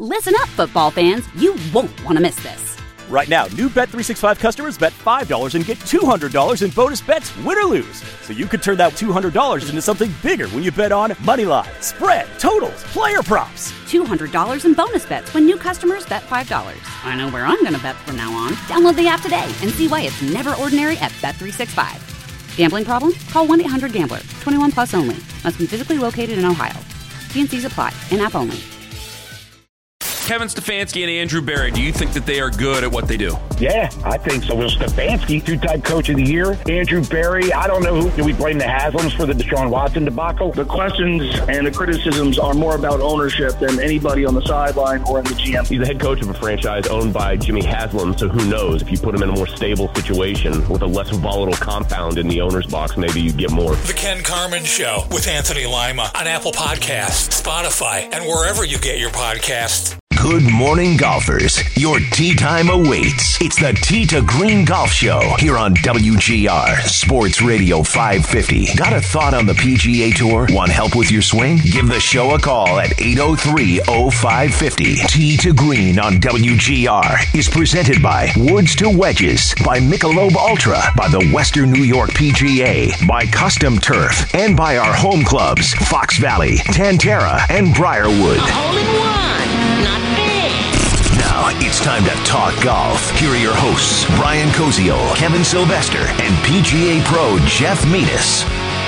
Listen up, football fans. You won't want to miss this. Right now, new Bet365 customers bet $5 and get $200 in bonus bets, win or lose. So you could turn that $200 into something bigger when you bet on money line, spread, totals, player props. $200 in bonus bets when new customers bet $5. I know where I'm going to bet from now on. Download the app today and see why it's never ordinary at Bet365. Gambling problem? Call 1-800-GAMBLER. 21 plus only. Must be physically located in Ohio. T&Cs apply. In-app only. Kevin Stefanski and Andrew Berry, do you think that they are good at what they do? Yeah, I think so. Well, Stefanski, two-time coach of the year. Andrew Berry, I don't know who. Do we blame the Haslams for the Deshaun Watson debacle? The questions and the criticisms are more about ownership than anybody on the sideline or in the GM. He's the head coach of a franchise owned by Jimmy Haslam, so who knows? If you put him in a more stable situation with a less volatile compound in the owner's box, maybe you get more. The Ken Carman Show with Anthony Lima on Apple Podcasts, Spotify, and wherever you get your podcasts. Good morning, golfers. Your tee time awaits. It's the Tee to Green Golf Show here on WGR Sports Radio 550. Got a thought on the PGA Tour? Want help with your swing? Give the show a call at 803-0550. Tee to Green on WGR is presented by Woods to Wedges, by Michelob Ultra, by the Western New York PGA, by Custom Turf, and by our home clubs, Fox Valley, Tantera, and Briarwood. A hole-in-one, not bad. Now it's time to talk golf. Here are your hosts, Brian Koziol, Kevin Sylvester, and PGA Pro Jeff Metis.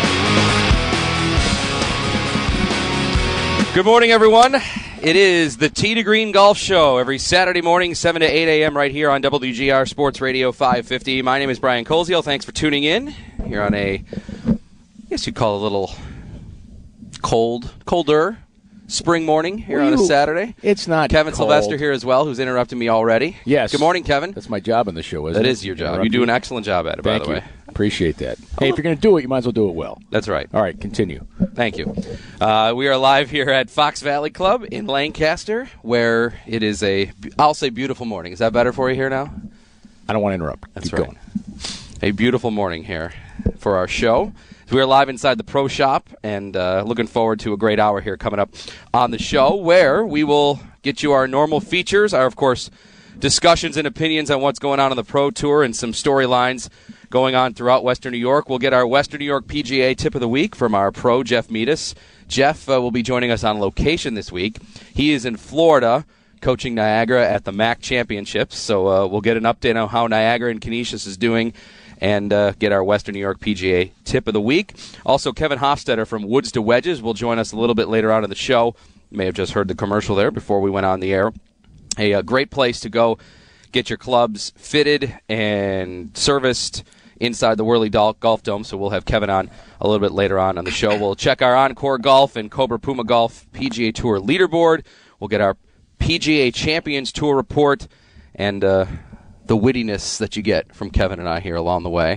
Good morning, everyone. It is the Tee to Green Golf Show every Saturday morning, 7 to 8 a.m. right here on WGR Sports Radio 550. My name is Brian Koziol. Thanks for tuning in here on I guess you'd call it a little colder spring morning here on a Saturday. It's not Kevin cold. Sylvester here as well, who's interrupting me already. Yes. Good morning, Kevin. That's my job on the show, isn't it? That is your job. You do an excellent job at it, by the way. Appreciate that. Hey, if you're going to do it, you might as well do it well. That's right. All right, continue. Thank you. We are live here at Fox Valley Club in Lancaster, where it is I'll say beautiful morning. Is that better for you here now? I don't want to interrupt. That's Keep right. going. A beautiful morning here for our show. We are live inside the Pro Shop and looking forward to a great hour here coming up on the show, where we will get you our normal features, our, of course, discussions and opinions on what's going on the Pro Tour and some storylines going on throughout Western New York. We'll get our Western New York PGA tip of the week from our pro, Jeff Metis. Jeff will be joining us on location this week. He is in Florida coaching Niagara at the MAC Championships, so we'll get an update on how Niagara and Canisius is doing and get our Western New York PGA tip of the week. Also, Kevin Hofstetter from Woods to Wedges will join us a little bit later on in the show. You may have just heard the commercial there before we went on the air. A great place to go get your clubs fitted and serviced inside the Whirly Golf Dome, so we'll have Kevin on a little bit later on the show. We'll check our Encore Golf and Cobra Puma Golf PGA Tour leaderboard. We'll get our PGA Champions Tour report and the wittiness that you get from Kevin and I here along the way.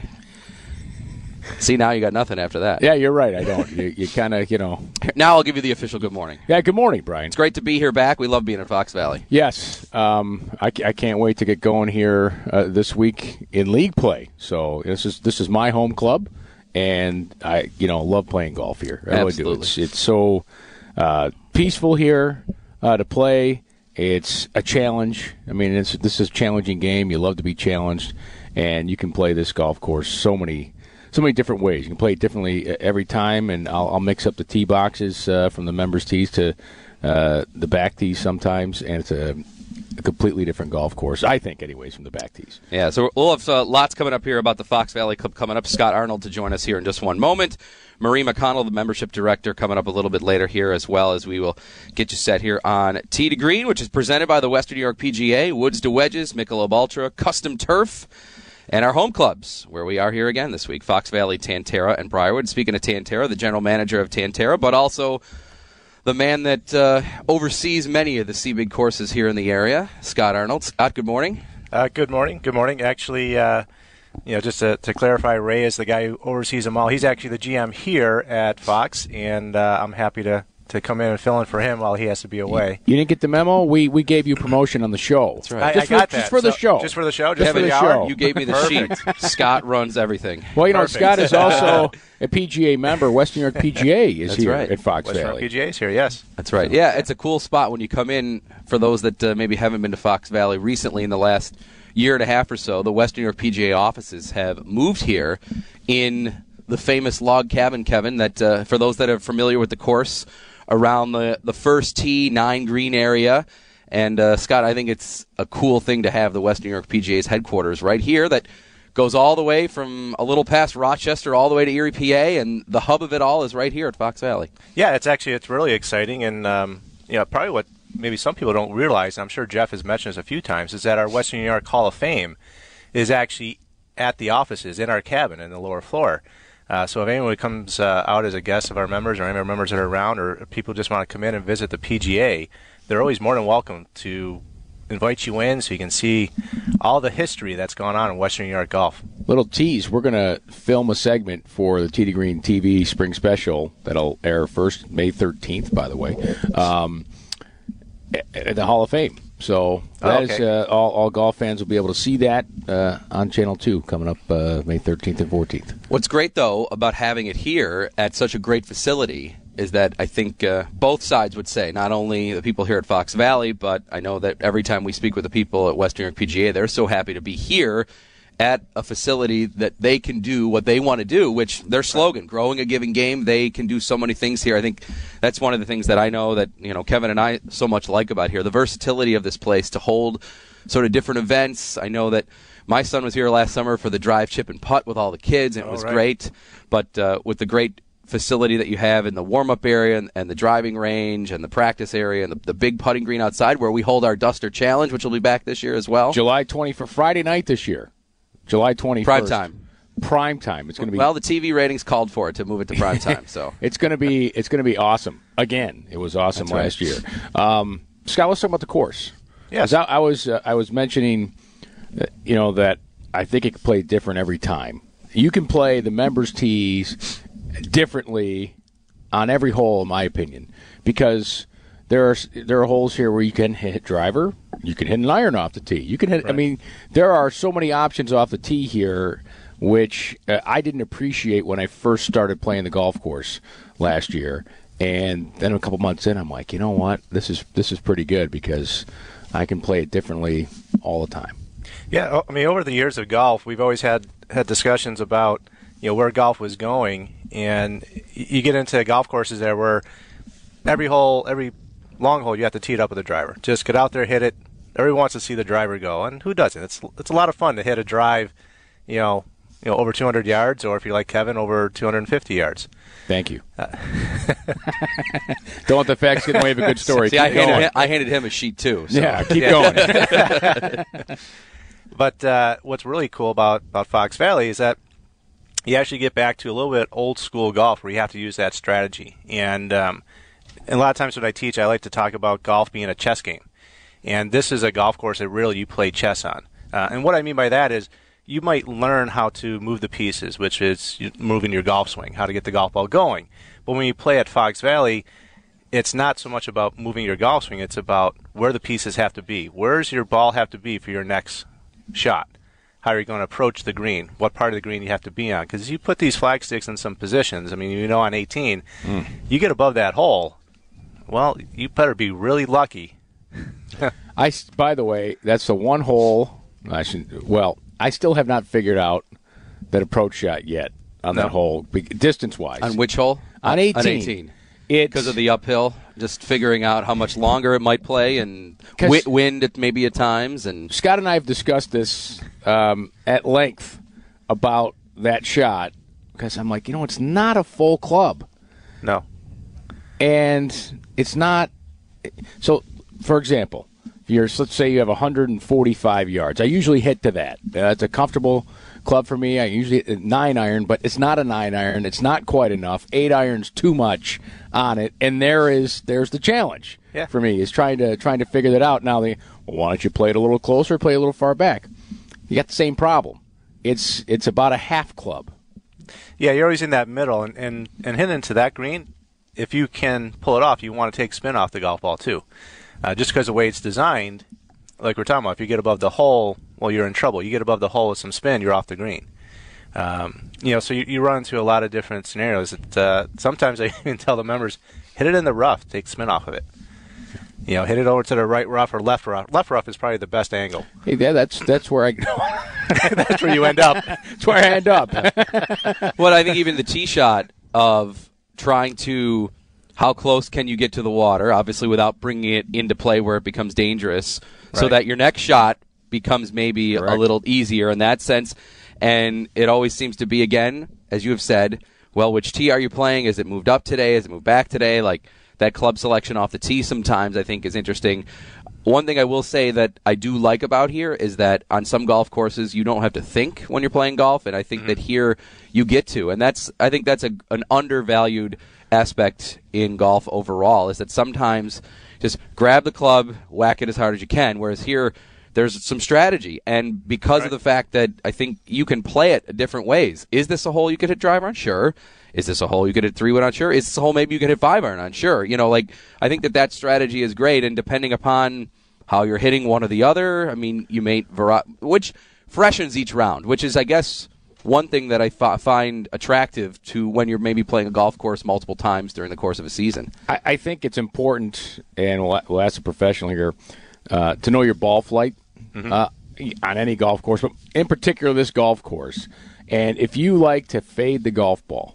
See, now you got nothing after that. Yeah, you're right. I don't. You kind of, Now I'll give you the official good morning. Yeah, good morning, Brian. It's great to be here back. We love being in Fox Valley. Yes. I can't wait to get going here this week in league play. So this is my home club, and I love playing golf here. I really do. It's so peaceful here to play. It's a challenge. I mean, this is a challenging game. You love to be challenged, and you can play this golf course so many different ways. You can play it differently every time, and I'll mix up the tee boxes from the members' tees to the back tees sometimes, and it's a completely different golf course, I think, anyways, from the back tees. Yeah, so we'll have lots coming up here about the Fox Valley Club coming up. Scott Arnold to join us here in just one moment. Marie McConnell, the membership director, coming up a little bit later here as well, as we will get you set here on Tee to Green, which is presented by the Western New York PGA, Woods to Wedges, Michelob Ultra, Custom Turf, and our home clubs, where we are here again this week, Fox Valley, Tantera, and Briarwood. Speaking of Tantera, the general manager of Tantera, but also the man that oversees many of the CBIG courses here in the area, Scott Arnold. Scott, good morning. Good morning. Good morning. Actually, just to clarify, Ray is the guy who oversees them all. He's actually the GM here at Fox, and I'm happy to to come in and fill in for him while he has to be away. You didn't get the memo? We gave you promotion on the show. That's right. I got that. Just for the show. Just for the show? Just for the hour? show. You gave me the sheet. Scott runs everything. Well, Perfect. Scott is also a PGA member. West New York PGA is That's here right. at Fox West Valley. York PGA is here, yes. That's right. Yeah, it's a cool spot when you come in. For those that maybe haven't been to Fox Valley recently in the last year and a half or so, the West New York PGA offices have moved here in the famous log cabin, Kevin, that for those that are familiar with the course, around the first tee, 9 green area. And, Scott, I think it's a cool thing to have the West New York PGA's headquarters right here that goes all the way from a little past Rochester all the way to Erie, PA, and the hub of it all is right here at Fox Valley. Yeah, it's really exciting, and probably what maybe some people don't realize, and I'm sure Jeff has mentioned this a few times, is that our Western New York Hall of Fame is actually at the offices in our cabin in the lower floor. So if anyone comes out as a guest of our members or any of our members that are around or people just want to come in and visit the PGA, they're always more than welcome to invite you in so you can see all the history that's gone on in Western New York golf. Little tease, we're going to film a segment for the Tee to Green TV Spring Special that'll air first, May 13th, by the way, at the Hall of Fame. So that is all golf fans will be able to see that on Channel 2 coming up May 13th and 14th. What's great, though, about having it here at such a great facility is that I think both sides would say, not only the people here at Fox Valley, but I know that every time we speak with the people at West New York PGA, they're so happy to be here at a facility that they can do what they want to do, which their slogan, growing a giving game, they can do so many things here. I think that's one of the things that I know that Kevin and I so much like about here, the versatility of this place to hold sort of different events. I know that my son was here last summer for the drive, chip, and putt with all the kids, and it was great. But with the great facility that you have in the warm-up area and the driving range and the practice area and the big putting green outside where we hold our Duster Challenge, which will be back this year as well. July 20 for Friday night this year. July 21st. Prime time. It's going to be. Well, the TV ratings called for it to move it to prime time. So it's going to be awesome. Again, it was awesome last year. Scott, let's talk about the course. Yes, I was mentioning, that I think it can play different every time. You can play the members' tees differently on every hole, in my opinion, because there are holes here where you can hit driver, you can hit an iron off the tee, you can hit. Right. I mean, there are so many options off the tee here, which I didn't appreciate when I first started playing the golf course last year, and then a couple months in, I'm like, you know what, this is pretty good because I can play it differently all the time. Yeah, I mean, over the years of golf, we've always had discussions about where golf was going, and you get into golf courses there where every long hole you have to tee it up with a driver. Just get out there, hit it. Everyone wants to see the driver go, and who doesn't? It's a lot of fun to hit a drive, over 200 yards, or if you're like Kevin, over 250 yards. Thank you. Don't let the facts get in the way of a good story. See, I handed him a sheet too. So. Yeah, keep going. But what's really cool about Fox Valley is that you actually get back to a little bit old school golf where you have to use that strategy. And a lot of times when I teach, I like to talk about golf being a chess game. And this is a golf course that really you play chess on. And what I mean by that is you might learn how to move the pieces, which is moving your golf swing, how to get the golf ball going. But when you play at Fox Valley, it's not so much about moving your golf swing. It's about where the pieces have to be. Where's your ball have to be for your next shot? How are you going to approach the green? What part of the green you have to be on? Because you put these flag sticks in some positions. I mean, on 18, you get above that hole, well, you better be really lucky. By the way, that's the one hole. I still have not figured out that approach shot yet on that hole, distance-wise. On which hole? On 18. On 18. Because of the uphill, just figuring out how much longer it might play and wind maybe at times. And Scott and I have discussed this at length about that shot because I'm like, it's not a full club. No. And it's not. So, for example, let's say you have 145 yards. I usually hit to that. That's a comfortable club for me. I usually hit a 9-iron, but it's not a 9-iron. It's not quite enough. 8-iron's too much on it, and there's the challenge for me is trying to figure that out. Now, why don't you play it a little closer, play a little far back? You got the same problem. It's about a half club. Yeah, you're always in that middle, and hitting into that green, if you can pull it off, you want to take spin off the golf ball too. Just because the way it's designed, like we're talking about, if you get above the hole, well, you're in trouble. You get above the hole with some spin, you're off the green. So you run into a lot of different scenarios. Sometimes I even tell the members, hit it in the rough, take spin off of it. Hit it over to the right rough or left rough. Left rough is probably the best angle. Hey, that's where I go. That's where you end up. That's where I end up. Well, I think even the tee shot of trying to, how close can you get to the water, obviously without bringing it into play where it becomes dangerous, so that your next shot becomes maybe a little easier in that sense. And it always seems to be, again, as you have said, well, which tee are you playing? Is it moved up today? Is it moved back today? Like, that club selection off the tee sometimes I think is interesting. One thing I will say that I do like about here is that on some golf courses you don't have to think when you're playing golf, and I think that here you get to. And I think that's an undervalued aspect in golf overall, is that sometimes just grab the club, whack it as hard as you can, whereas here there's some strategy. And because of the fact that I think you can play it different ways. Is this a hole you could hit driver on? Sure. Is this a hole you could hit 3-wood on? Sure. Is this a hole maybe you could hit 5-iron on? Sure. I think that strategy is great, and depending upon how you're hitting one or the other, I mean, you may which freshens each round, which is, I guess, one thing that I find attractive to when you're maybe playing a golf course multiple times during the course of a season. I think it's important, and we'll ask a professional here, to know your ball flight on any golf course, but in particular this golf course. And if you like to fade the golf ball,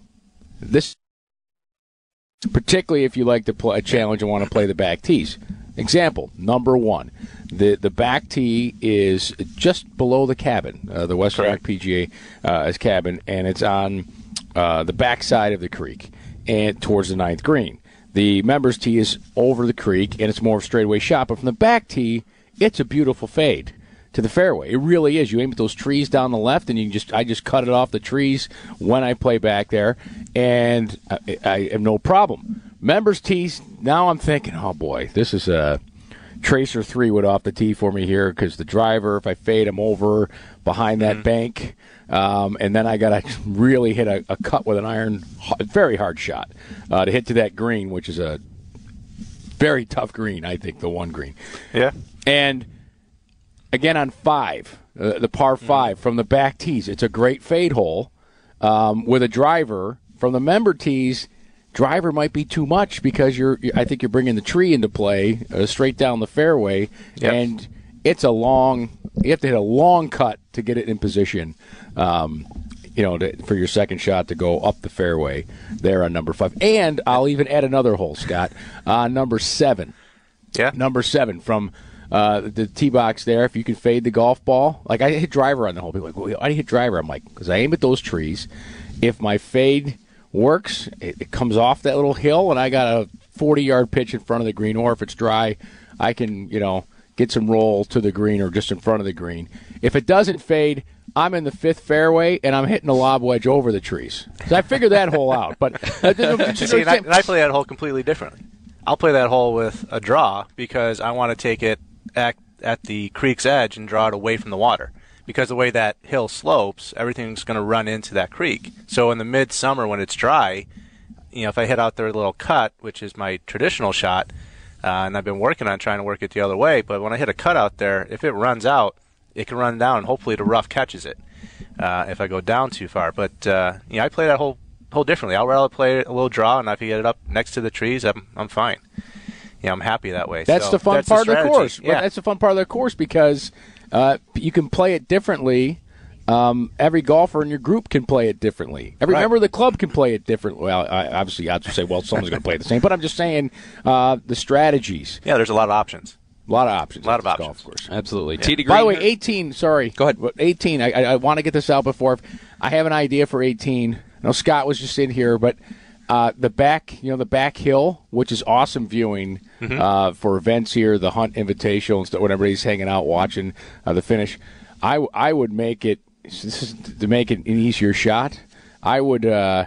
particularly if you like to play a challenge and want to play the back tees. Example, number 1, the back tee is just below the cabin, the Western New York PGA cabin, and it's on the back side of the creek and towards the 9th green. The members tee is over the creek, and it's more of a straightaway shot, but from the back tee, it's a beautiful fade to the fairway. It really is. You aim at those trees down the left, and I just cut it off the trees when I play back there, and I have no problem. Members tees, now I'm thinking, oh boy, this is a tracer 3-wood off the tee for me here, because the driver, if I fade him over behind that bank, and then I got to really hit a cut with an iron, very hard shot to hit to that green, which is a very tough green, I think, the 1 green. Yeah. And again, on 5, the par 5 from the back tees, it's a great fade hole with a driver. From the member tees, driver might be too much because I think you're bringing the tree into play straight down the fairway, and it's you have to hit a long cut to get it in position, for your second shot to go up the fairway there on number 5. And I'll even add another hole, Scott, number 7. Yeah. Number 7 from the tee box there. If you can fade the golf ball, like I hit driver on the hole. People are like, well, why do you hit driver? I'm like, because I aim at those trees. If my fade works, it comes off that little hill, and I got a 40-yard pitch in front of the green, or if it's dry, I can, get some roll to the green or just in front of the green. If it doesn't fade, I'm in the 5th fairway, and I'm hitting a lob wedge over the trees. So I figured that hole out. But I play that hole completely differently. I'll play that hole with a draw because I want to take it at the creek's edge and draw it away from the water. Because the way that hill slopes, everything's going to run into that creek. So in the midsummer when it's dry, if I hit out there a little cut, which is my traditional shot, and I've been working on trying to work it the other way, but when I hit a cut out there, if it runs out, it can run down, and hopefully the rough catches it if I go down too far. But I play that hole differently. I'll rather play a little draw, and if I get it up next to the trees, I'm fine. I'm happy that way. That's the fun part of the course. Yeah. That's the fun part of the course because you can play it differently. Every golfer in your group can play it differently. Every member of the club can play it differently. Well, obviously, I'd say, someone's going to play it the same. But I'm just saying the strategies. Yeah, there's a lot of options. A lot of options. Golf course. Absolutely. Yeah. By the way, 18, sorry. Go ahead. 18, I want to get this out before. I have an idea for 18. I know Scott was just in here, but the back hill, which is awesome viewing for events here, the Hunt Invitational and stuff, when everybody's hanging out watching the finish. I would make it, to make it an easier shot, I would have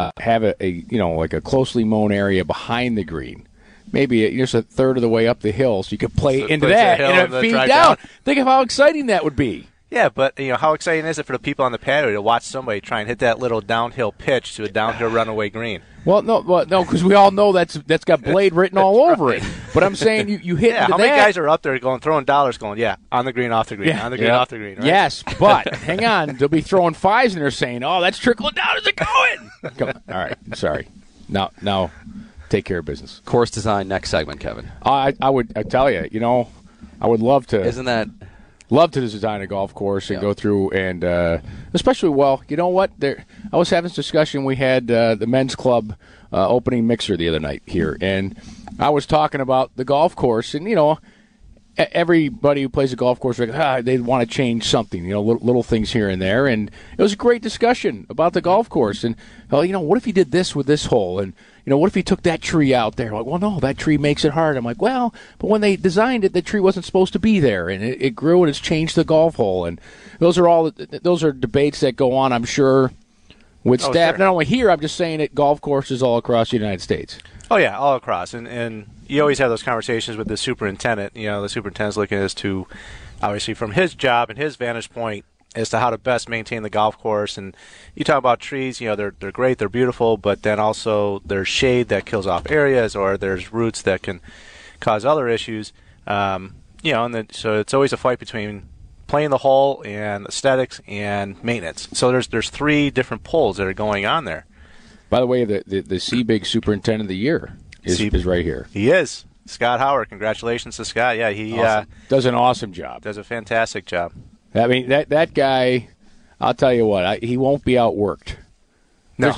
a closely mown area behind the green. Maybe just a third of the way up the hill, so you could play into that and feed down. Think of how exciting that would be. Yeah, but how exciting is it for the people on the patio to watch somebody try and hit that little downhill pitch to a downhill runaway green? Well, no, because we all know that's got Blade written all over it. But I'm saying you hit. Yeah, how many guys are up there throwing dollars, going, on the green, off the green, on the green, off the green. Right? Yes, but hang on, they'll be throwing fives and they're saying, "Oh, that's trickling down. Is it going?" Come on. All right, sorry. Now, take care of business. Course design next segment, Kevin. I tell you, I would love to. Isn't that? Love to design a golf course and go through and especially, you know what? I was having this discussion. We had the men's club opening mixer the other night here, and I was talking about the golf course, and everybody who plays a golf course, they want to change something, little things here and there, and it was a great discussion about the golf course, and what if you did this with this hole, and what if you took that tree out there? Like, well, no, that tree makes it hard. I'm like, well, but when they designed it, the tree wasn't supposed to be there, and it grew and it's changed the golf hole, and those are debates that go on, I'm sure, with staff. Sure. Not only here, I'm just saying at golf courses all across the United States. Oh yeah, all across, and you always have those conversations with the superintendent. The superintendent's looking as to, obviously, from his job and his vantage point, as to how to best maintain the golf course. And you talk about trees, they're great, they're beautiful, but then also there's shade that kills off areas, or there's roots that can cause other issues. So it's always a fight between playing the hole and aesthetics and maintenance. So there's three different poles that are going on there. By the way, the CBIG Superintendent of the Year is right here. He is. Scott Howard. Congratulations to Scott. Yeah, he does an awesome job. Does a fantastic job. I mean, that guy, I'll tell you what, he won't be outworked. No.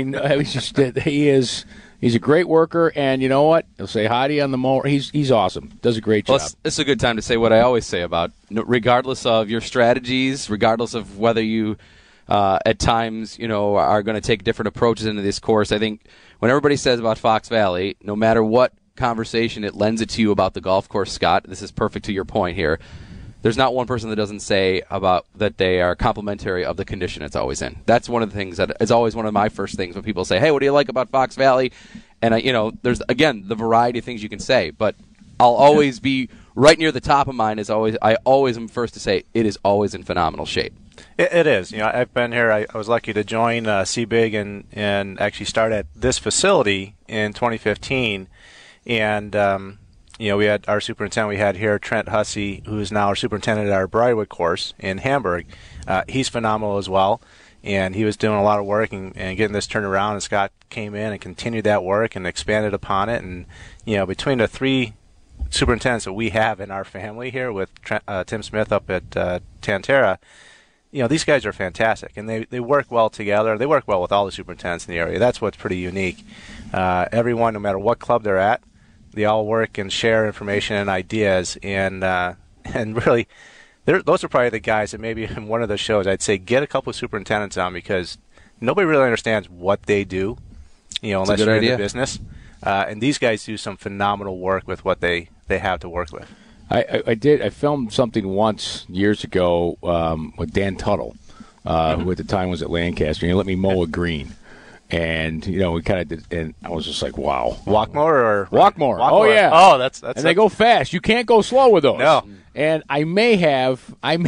He's a great worker, and you know what? He'll say hi to you on the mower. He's awesome. Does a great job. It's a good time to say what I always say about, regardless of your strategies, regardless of whether you at times, are going to take different approaches into this course. I think when everybody says about Fox Valley, no matter what conversation it lends it to you about the golf course, Scott, this is perfect to your point here. There's not one person that doesn't say about that they are complimentary of the condition it's always in. That's one of the things that is always one of my first things when people say, hey, what do you like about Fox Valley? And, there's, again, the variety of things you can say. But I'll always be right near the top of mine. I always am first to say it is always in phenomenal shape. It is. I've been here. I was lucky to join CBIG and actually start at this facility in 2015. And, we had our superintendent we had here, Trent Hussey, who is now our superintendent at our Briarwood course in Hamburg. He's phenomenal as well. And he was doing a lot of work and getting this turned around. And Scott came in and continued that work and expanded upon it. And, between the three superintendents that we have in our family here with Tim Smith up at Tantera, these guys are fantastic, and they work well together. They work well with all the superintendents in the area. That's what's pretty unique. Everyone, no matter what club they're at, they all work and share information and ideas, and really, those are probably the guys that maybe in one of the shows I'd say get a couple of superintendents on, because nobody really understands what they do, unless you're in the business. And these guys do some phenomenal work with what they have to work with. I filmed something once years ago with Dan Tuttle, who at the time was at Lancaster, and he let me mow a green. And, we kind of did, and I was just like, wow. Walkmore? Oh, yeah. Oh, that's and they go fast. You can't go slow with those. No. And I may have had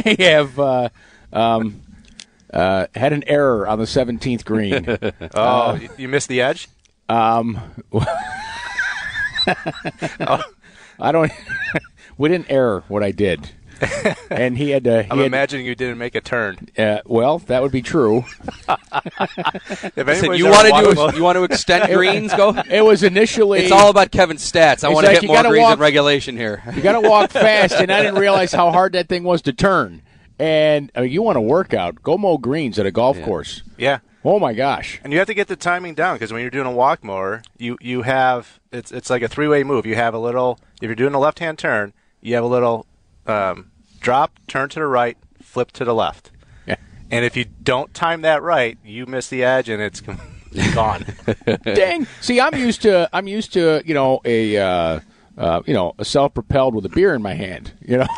an error on the 17th green. You missed the edge? I don't. We didn't error what I did, and he had to. I'm imagining you didn't make a turn. Well, that would be true. Listen, you want to extend greens? Go. It was initially. It's all about Kevin's stats. I want to hit more greens in regulation here. You got to walk fast, and I didn't realize how hard that thing was to turn. And you want to work out? Go mow greens at a golf course. Yeah. Oh my gosh! And you have to get the timing down, because when you're doing a walk mower, you have it's like a three-way move. You have a little. If you're doing a left-hand turn, you have a little drop, turn to the right, flip to the left. Yeah. And if you don't time that right, you miss the edge and it's gone. Dang! See, I'm used to self-propelled with a beer in my hand.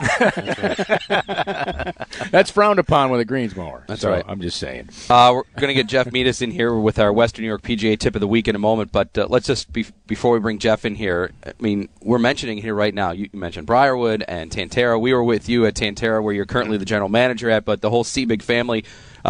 That's frowned upon with a greens mower. That's right. I'm just saying. We're going to get Jeff Metis in here with our Western New York PGA tip of the week in a moment, but let's just, before we bring Jeff in here, I mean, we're mentioning here right now, you mentioned Briarwood and Tantera. We were with you at Tantera, where you're currently the general manager at, but the whole Seabig family,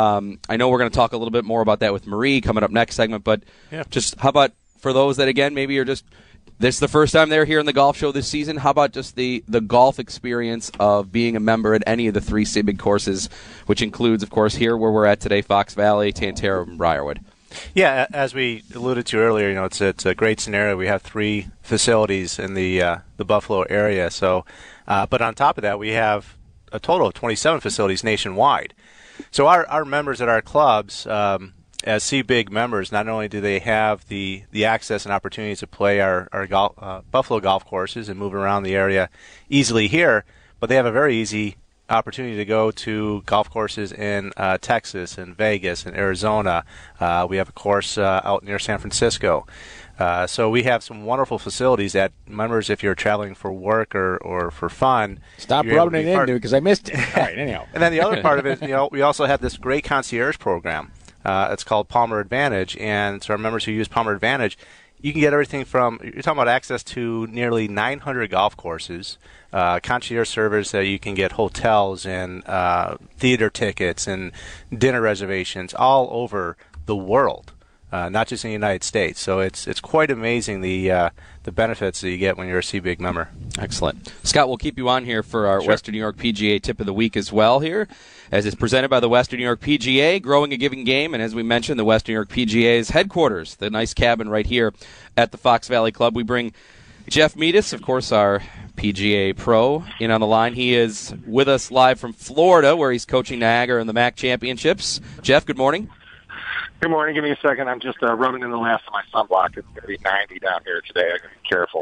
I know we're going to talk a little bit more about that with Marie coming up next segment, but just how about for those that, again, maybe you're just, this is the first time they're here in the golf show this season, how about just the golf experience of being a member at any of the 3 Seabig courses, which includes, of course, here where we're at today, Fox Valley, Tantera, and Briarwood? Yeah, as we alluded to earlier, it's a great scenario. We have 3 facilities in the Buffalo area. So, but on top of that, we have a total of 27 facilities nationwide. So our members at our clubs, as Seabig members, not only do they have the access and opportunities to play our Buffalo golf courses and move around the area easily here, but they have a very easy opportunity to go to golf courses in Texas and Vegas and Arizona. We have a course out near San Francisco. So we have some wonderful facilities that members, if you're traveling for work or for fun, stop rubbing it into because I missed it. All right, anyhow. And then the other part of it, we also have this great concierge program. It's called Palmer Advantage, and to our members who use Palmer Advantage, you can get everything from, you're talking about access to nearly 900 golf courses, concierge service that you can get hotels and theater tickets and dinner reservations all over the world, not just in the United States. So it's quite amazing the benefits that you get when you're a Seabig member. Excellent. Scott, we'll keep you on here for our Western New York PGA tip of the week as well here, as it's presented by the Western New York PGA, growing a giving game, and as we mentioned, the Western New York PGA's headquarters, the nice cabin right here at the Fox Valley Club. We bring Jeff Metis, of course, our PGA pro, in on the line. He is with us live from Florida, where he's coaching Niagara in the MAC Championships. Jeff, good morning. Good morning. Give me a second. I'm just rubbing in the last of my sunblock. It's going to be 90 down here today. I got to be careful.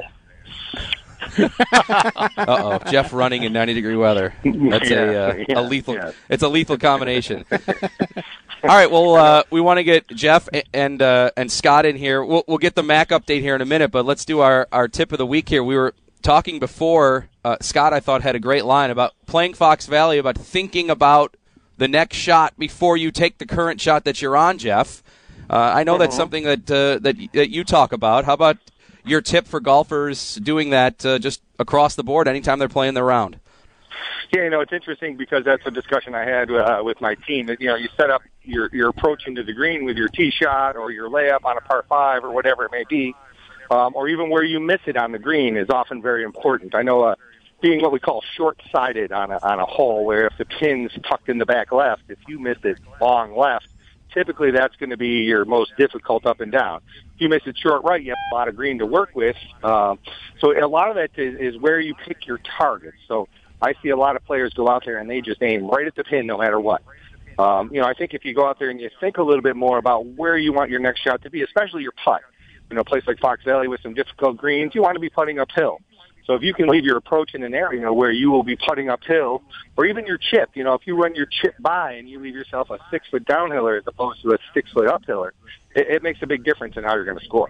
Uh-oh, Jeff running in 90-degree weather. That's a lethal. Yes. It's a lethal combination. All right. Well, we want to get Jeff and Scott in here. We'll get the MAC update here in a minute, but let's do our tip of the week here. We were talking before. Scott, I thought, had a great line about playing Fox Valley, about thinking about the next shot before you take the current shot that you're on, Jeff. I know that's something that you talk about. How about your tip for golfers doing that just across the board anytime they're playing their round? Yeah, it's interesting because that's a discussion I had with my team. That you set up your approach into the green with your tee shot or your layup on a par 5 or whatever it may be, or even where you miss it on the green is often very important. I know being what we call short-sided on a hole, where if the pin's tucked in the back left, if you miss it long left, typically that's going to be your most difficult up and down. If you miss it short right, you have a lot of green to work with. So a lot of that is where you pick your targets. So I see a lot of players go out there and they just aim right at the pin no matter what. I think if you go out there and you think a little bit more about where you want your next shot to be, especially your putt, a place like Fox Valley with some difficult greens, you want to be putting uphill. So if you can leave your approach in an area where you will be putting uphill, or even your chip, if you run your chip by and you leave yourself a 6-foot downhiller as opposed to a 6-foot uphiller, it makes a big difference in how you're going to score.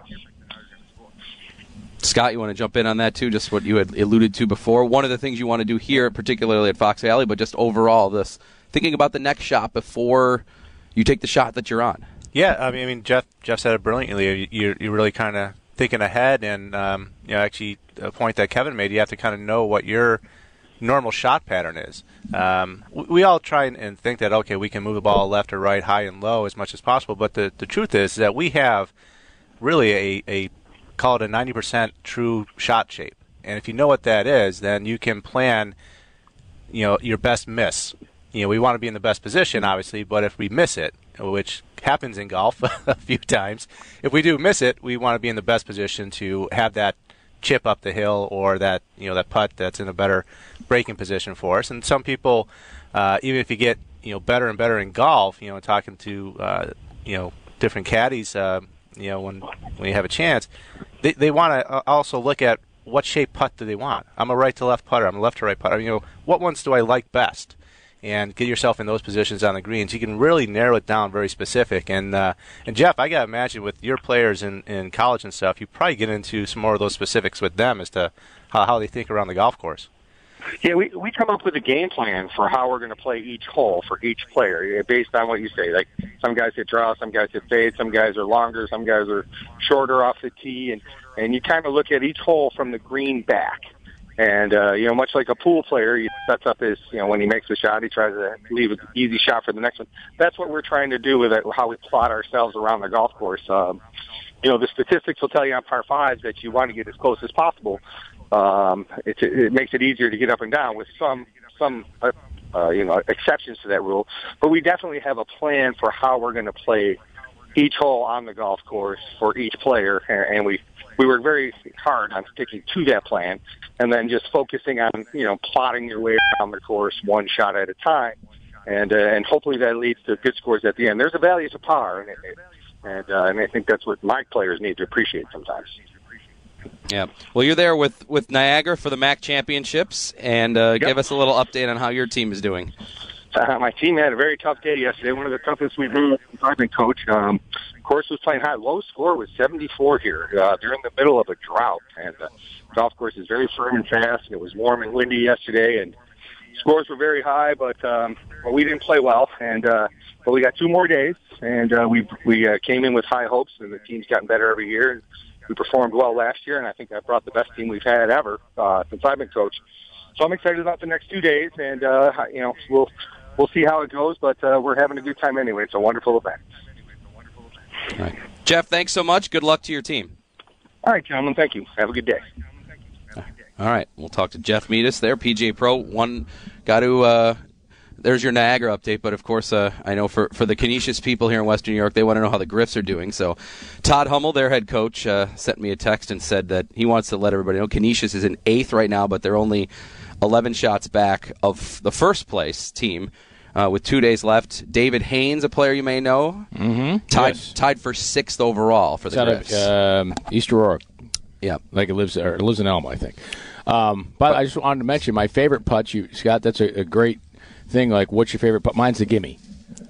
Scott, you want to jump in on that too, just what you had alluded to before? One of the things you want to do here, particularly at Fox Valley, but just overall, this thinking about the next shot before you take the shot that you're on. Yeah, I mean, Jeff said it brilliantly. You're really kind of thinking ahead, and actually a point that Kevin made, you have to kind of know what your normal shot pattern is. We all try and think that, okay, we can move the ball left or right, high and low as much as possible, but the truth is that we have really a call it a 90% true shot shape. And if you know what that is, then you can plan your best miss. We want to be in the best position, obviously, but if we miss it, which happens in golf a few times, if we do miss it, we want to be in the best position to have that chip up the hill or that that putt that's in a better breaking position for us. And some people, even if you get better and better in golf, talking to different caddies, when you have a chance, they want to also look at what shape putt do they want. I'm a right to left putter. I'm a left to right putter. What ones do I like best? and get yourself in those positions on the greens. You can really narrow it down very specific. And Jeff, I got to imagine with your players in college and stuff, you probably get into some more of those specifics with them as to how they think around the golf course. Yeah, we come up with a game plan for how we're going to play each hole for each player based on what you say. Like some guys hit draw, some guys hit fade, some guys are longer, some guys are shorter off the tee, and you kind of look at each hole from the green back. And, much like a pool player, he sets up his, when he makes a shot, he tries to leave an easy shot for the next one. That's what we're trying to do with it, how we plot ourselves around the golf course. The statistics will tell you on par fives that you want to get as close as possible. It makes it easier to get up and down with some exceptions to that rule. But we definitely have a plan for how we're going to play each hole on the golf course for each player, and we work very hard on sticking to that plan, and then just focusing on plotting your way around the course one shot at a time, and hopefully that leads to good scores at the end. There's a value to par, and I think that's what my players need to appreciate sometimes. Yeah. Well, you're there with Niagara for the MAC Championships, and give us a little update on how your team is doing. My team had a very tough day yesterday, one of the toughest we've had since I've been coach. Course was playing high. Low score was 74 here. They're in the middle of a drought, and the golf course is very firm and fast. It was warm and windy yesterday, and scores were very high, but we didn't play well. And but we got 2 more days, and we came in with high hopes, and the team's gotten better every year. And we performed well last year, and I think I brought the best team we've had ever since I've been coach. So I'm excited about the next 2 days, and we'll see how it goes, but we're having a good time anyway. It's a wonderful event. All right. Jeff, thanks so much. Good luck to your team. All right, gentlemen. Thank you. Have a good day. All right. We'll talk to Jeff Metis there, PGA Pro. There's your Niagara update, but of course, I know for the Canisius people here in Western New York, they want to know how the Griffs are doing. So Todd Hummel, their head coach, sent me a text and said that he wants to let everybody know Canisius is in 8th right now, but they're only 11 shots back of the first place team. With 2 days left, David Haynes, a player you may know, tied for 6th overall for the Griffs. East Aurora. Yeah, like it lives in Elm, I think. But I just wanted to mention my favorite putt. Scott, that's a great thing. Like, what's your favorite putt? Mine's the gimme.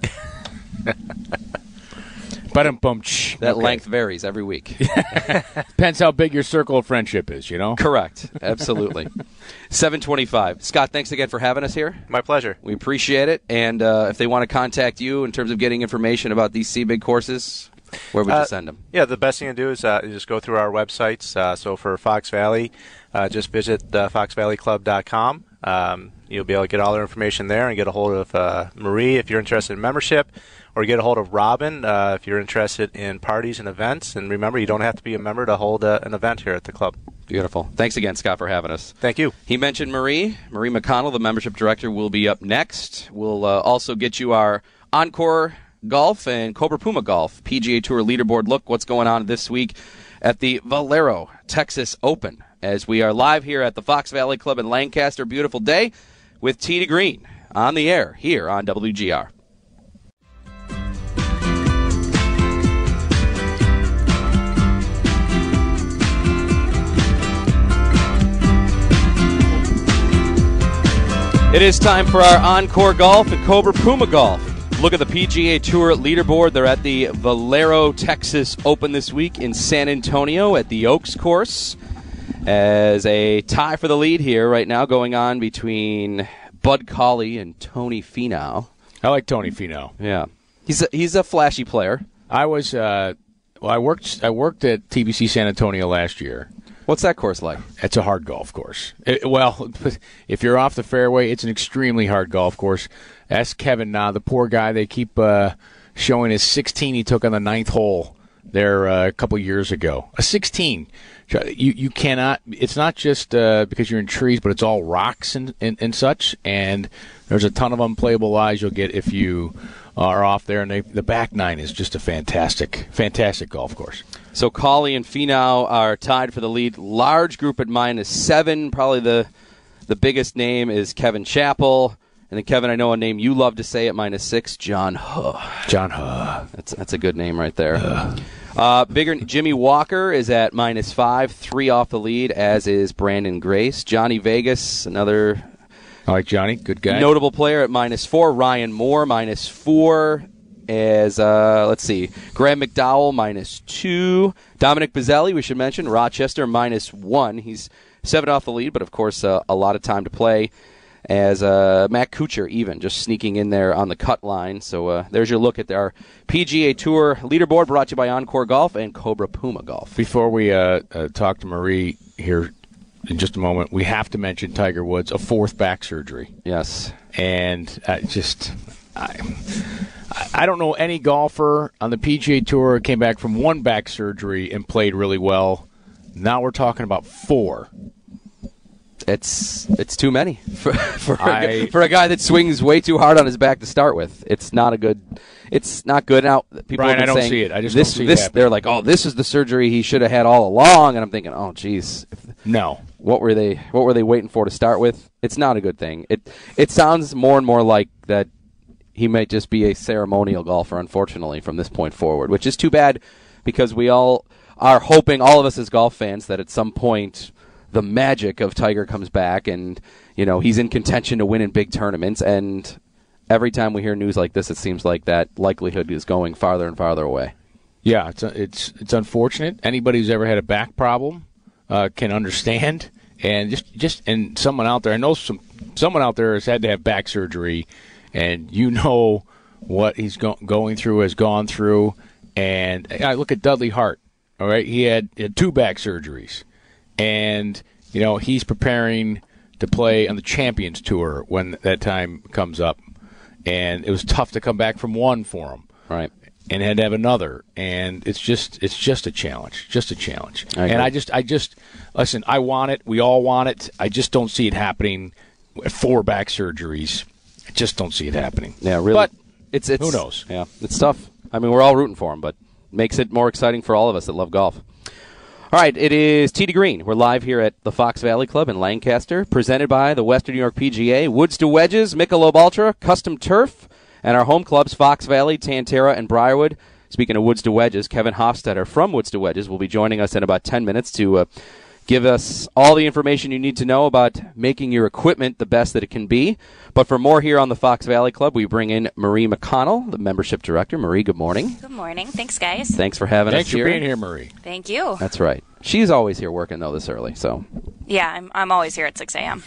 That length varies every week. Depends how big your circle of friendship is, Correct. Absolutely. 7:25. Scott, thanks again for having us here. My pleasure. We appreciate it. And if they want to contact you in terms of getting information about these CBIG courses, where would you send them? Yeah, the best thing to do is just go through our websites. So for Fox Valley, just visit foxvalleyclub.com. You'll be able to get all their information there and get a hold of Marie if you're interested in membership, or get a hold of Robin if you're interested in parties and events. And remember, you don't have to be a member to hold an event here at the club. Beautiful. Thanks again, Scott, for having us. Thank you. He mentioned Marie McConnell, the membership director, will be up next. We'll also get you our Encore Golf and Cobra Puma Golf PGA Tour leaderboard look. What's going on this week at the Valero Texas Open, as we are live here at the Fox Valley Club in Lancaster. Beautiful day with Tee to Green on the air here on WGR. It is time for our Encore Golf and Cobra Puma Golf. Look at the PGA Tour leaderboard. They're at the Valero Texas Open this week in San Antonio at the Oaks course. As a tie for the lead here right now going on between Bud Cauley and Tony Finau. I like Tony Finau. Yeah. He's a flashy player. I worked at TPC San Antonio last year. What's that course like? It's a hard golf course. If you're off the fairway, it's an extremely hard golf course. Ask Kevin now, the poor guy. They keep showing his 16 he took on the 9th hole there a couple years ago. A 16. You cannot. It's not just because you're in trees, but it's all rocks and such. And there's a ton of unplayable lies you'll get if you are off there. And the back 9 is just a fantastic golf course. So Cauley and Finau are tied for the lead. Large group at -7. Probably the biggest name is Kevin Chappell. And then, Kevin, I know a name you love to say at -6, John Huh. John Huh. That's a good name right there. Bigger Jimmy Walker is at -5, 3 off the lead, as is Brandon Grace. Johnny Vegas, another I like Johnny. Good guy. Notable player at -4. Ryan Moore, -4. As, let's see, Graham McDowell, -2. Dominic Bizzelli, we should mention, Rochester, -1. He's 7 off the lead, but, of course, a lot of time to play. As Matt Kuchar even just sneaking in there on the cut line. So there's your look at our PGA Tour leaderboard, brought to you by Encore Golf and Cobra Puma Golf. Before we talk to Marie here in just a moment, we have to mention Tiger Woods, a 4th back surgery. Yes. And I don't know any golfer on the PGA Tour who came back from 1 back surgery and played really well. Now we're talking about 4. It's too many for a guy that swings way too hard on his back to start with. It's not good. Now people Brian, have been I don't saying, see it. I just don't see it happening. They're like, oh, this is the surgery he should have had all along, and I'm thinking, oh, geez, no. What were they waiting for to start with? It's not a good thing. It sounds more and more like that he might just be a ceremonial golfer, unfortunately, from this point forward, which is too bad because we all are hoping, all of us as golf fans, that at some point the magic of Tiger comes back and, he's in contention to win in big tournaments. And every time we hear news like this, it seems like that likelihood is going farther and farther away. Yeah, it's unfortunate. Anybody who's ever had a back problem can understand. And and someone out there, I know someone out there has had to have back surgery, and what he's going through, has gone through. And I look at Dudley Hart. All right, he had 2 back surgeries. And, he's preparing to play on the Champions Tour when that time comes up. And it was tough to come back from 1 for him. Right. And had to have another. And it's just a challenge. Just a challenge. And I just listen, I want it. We all want it. I just don't see it happening at 4 back surgeries. I just don't see it happening. Yeah, really. But it's who knows? Yeah, it's tough. I mean, we're all rooting for him, but makes it more exciting for all of us that love golf. All right, it is Tee to Green. We're live here at the Fox Valley Club in Lancaster, presented by the Western New York PGA, Woods to Wedges, Michelob Ultra, Custom Turf, and our home clubs, Fox Valley, Tantera, and Briarwood. Speaking of Woods to Wedges, Kevin Hofstetter from Woods to Wedges will be joining us in about 10 minutes to give us all the information you need to know about making your equipment the best that it can be. But for more here on the Fox Valley Club, we bring in Marie McConnell, the membership director. Marie, good morning. Good morning. Thanks, guys. Thanks for having us here. Thanks for being here, Marie. Thank you. That's right. She's always here working, though, this early. So. Yeah, I'm always here at 6 a.m.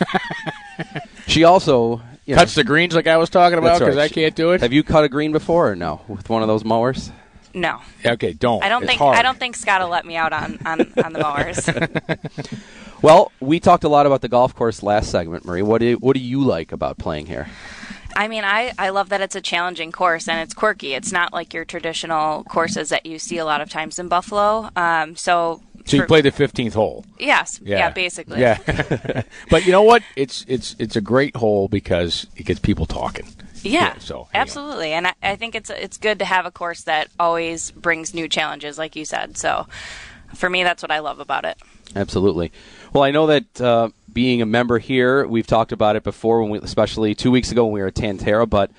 She also cuts the greens like I was talking about because I can't do it. Have you cut a green before or no with one of those mowers? No. Okay, don't. I don't think Scott will let me out on the mowers. Well, we talked a lot about the golf course last segment, Marie. What do you like about playing here? I mean, I love that it's a challenging course and it's quirky. It's not like your traditional courses that you see a lot of times in Buffalo. So you play the 15th hole. Yes. Yeah, basically. Yeah. But you know what? It's a great hole because it gets people talking. Yeah, absolutely. And I think it's good to have a course that always brings new challenges, like you said. So for me, that's what I love about it. Absolutely. Well, I know that being a member here, we've talked about it before, especially 2 weeks ago when we were at Tantera, but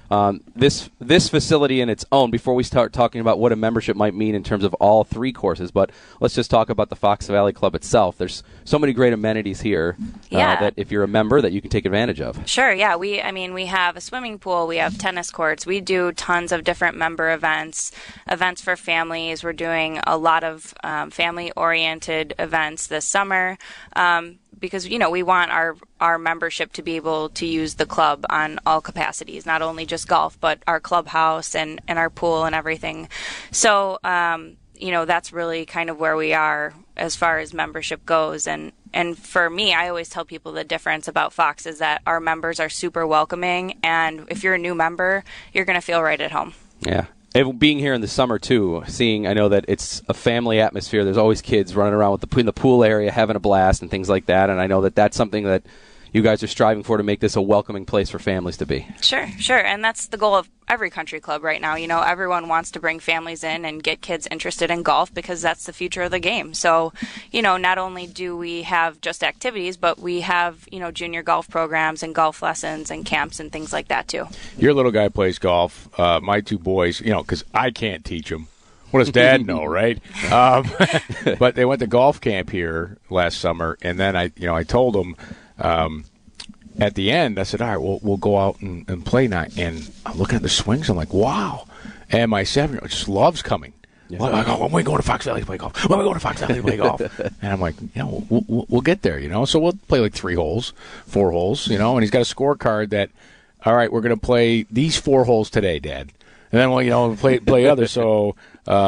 this facility in its own, before we start talking about what a membership might mean in terms of all 3 courses, but let's just talk about the Fox Valley Club itself. There's so many great amenities here that if you're a member that you can take advantage of. Sure, yeah. We have a swimming pool, we have tennis courts, we do tons of different member events for families. We're doing a lot of family-oriented events this summer. Because, we want our membership to be able to use the club on all capacities, not only just golf, but our clubhouse and our pool and everything. So, that's really kind of where we are as far as membership goes. And for me, I always tell people the difference about Fox is that our members are super welcoming. And if you're a new member, you're going to feel right at home. Yeah. Being here in the summer, too, I know that it's a family atmosphere. There's always kids running around in the pool area having a blast and things like that. And I know that that's something that you guys are striving for, to make this a welcoming place for families to be. Sure. And that's the goal of every country club right now. Everyone wants to bring families in and get kids interested in golf because that's the future of the game. So, not only do we have just activities, but we have, junior golf programs and golf lessons and camps and things like that too. Your little guy plays golf. My 2 boys, because I can't teach them. What does Dad know, right? But they went to golf camp here last summer, and then I told them, at the end, I said, all right, we'll go out and play night. And I'm looking at the swings. I'm like, wow. And my 7-year-old just loves coming. Yeah. Well, I go, when we going to Fox Valley to play golf? When we going to Fox Valley to play golf? And I'm like, we'll get there, So we'll play like 3 holes, 4 holes, And he's got a scorecard that, all right, we're going to play these 4 holes today, Dad. And then we'll play others. So,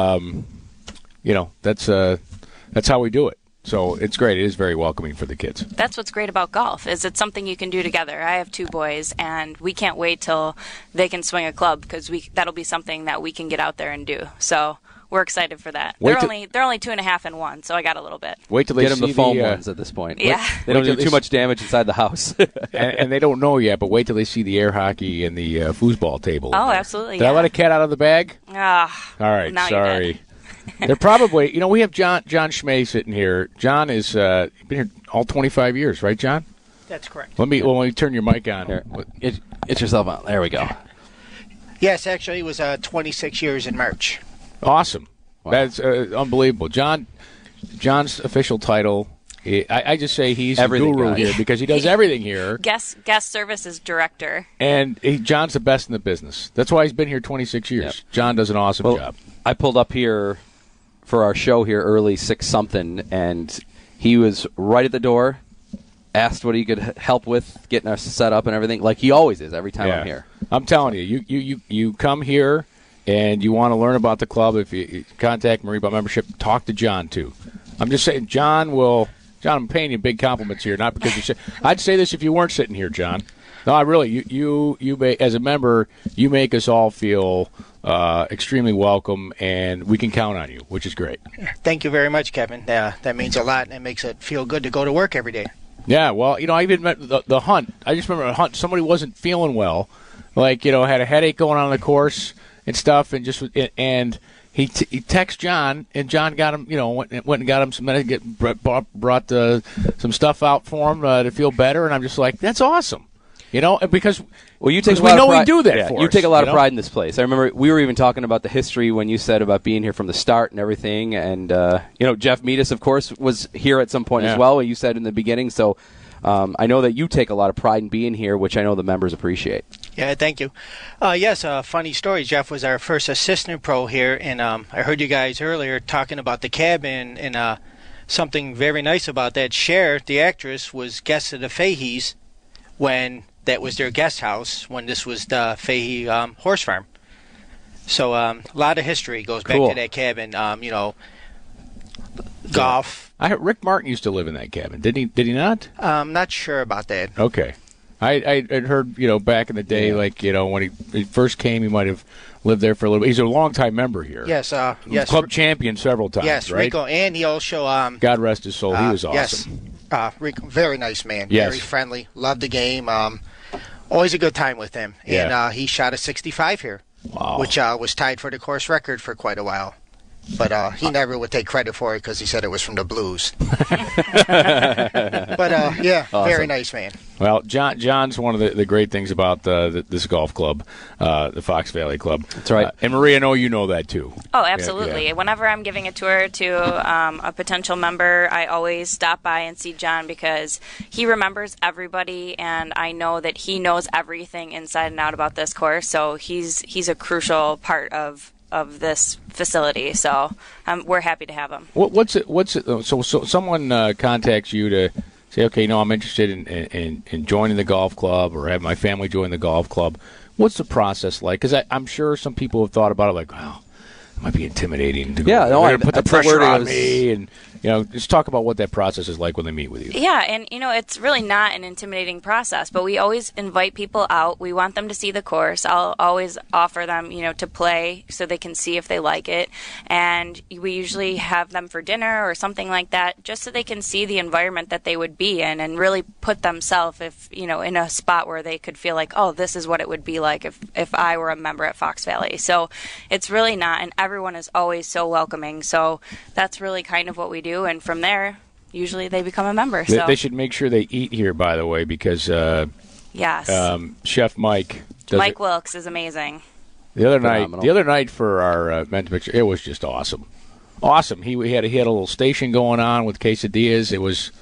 that's how we do it. So it's great. It is very welcoming for the kids. That's what's great about golf, is it's something you can do together. I have 2 boys, and we can't wait till they can swing a club, because that'll be something that we can get out there and do. So we're excited for that. They're only 2.5 and 1, so I got a little bit. Wait till they get them see the foam ones at this point. Yeah, they don't do too much damage inside the house, and they don't know yet. But wait till they see the air hockey and the foosball table. Oh, absolutely. Did I let a cat out of the bag? All right, sorry. They're probably, we have John Schmay sitting here. John is been here all 25 years, right, John? That's correct. Let me turn your mic on. Here, get yourself on. There we go. Yes, actually, it was 26 years in March. Awesome. Wow. That's unbelievable. John's official title, I just say he's everything the guru here because he does everything here. Guest services director. And John's the best in the business. That's why he's been here 26 years. Yep. John does an awesome job. I pulled up here for our show here early, 6-something, and he was right at the door, asked what he could help with, getting us set up and everything, like he always is every time I'm here. I'm telling you, you come here and you want to learn about the club. If you contact Marie about membership, talk to John too. I'm just saying, John, I'm paying you big compliments here, not because you say. I'd say this if you weren't sitting here, John. No, I really, you as a member, you make us all feel extremely welcome, and we can count on you, which is great. Thank you very much, Kevin. That means a lot, and it makes it feel good to go to work every day. Yeah, well, I even met the hunt. I just remember a hunt. Somebody wasn't feeling well, had a headache going on the course and stuff, and he texted John, and John got him, went and got him some medicine, brought some stuff out for him to feel better, and I'm just like, that's awesome. Because you take we know we do that for us. You take a lot of pride in this place. I remember we were even talking about the history when you said about being here from the start and everything. And, Jeff Meadis, of course, was here at some point as well, you said in the beginning. So I know that you take a lot of pride in being here, which I know the members appreciate. Yeah, thank you. Yes, a funny story. Jeff was our first assistant pro here, and I heard you guys earlier talking about the cabin, and something very nice about that. Cher, the actress, was guest of the Fahey's when that was their guest house when this was the Fahey horse farm. So a lot of history goes back to that cabin. Golf. I heard Rick Martin used to live in that cabin. Did he not? I'm not sure about that. Okay. I'd heard, back in the day, when he first came, he might have lived there for a little bit. He's a longtime member here. Yes. Yes. Club champion several times, yes, right? Rico, and he also... God rest his soul. He was awesome. Yes. Rico, very nice man. Yes. Very friendly. Loved the game. Always a good time with him. And he shot a 65 here, which was tied for the course record for quite a while. But he never would take credit for it because he said it was from the Blues. But, awesome. Very nice man. Well, John's one of the great things about this golf club, the Fox Valley Club. That's right. And Marie, I know you know that too. Oh, absolutely. Yeah. Whenever I'm giving a tour to a potential member, I always stop by and see John because he remembers everybody, and I know that he knows everything inside and out about this course. So he's a crucial part of this facility, so we're happy to have him. What's it? So someone contacts you to say, okay, I'm interested in joining the golf club or have my family join the golf club. What's the process like? Because I'm sure some people have thought about it like, wow, it might be intimidating to go. Put the pressure on me, and just talk about what that process is like when they meet with you. Yeah, and it's really not an intimidating process, but we always invite people out. We want them to see the course. I'll always offer them, to play so they can see if they like it, and we usually have them for dinner or something like that, just so they can see the environment that they would be in and really put themselves, in a spot where they could feel like, oh, this is what it would be like if I were a member at Fox Valley. So it's really not, and everyone is always so welcoming. So that's really kind of what we do. And from there, usually they become a member. So they should make sure they eat here, by the way, because yes, Chef Mike Wilkes is amazing. The other night for our men's picture, it was just awesome. He had a little station going on with quesadillas.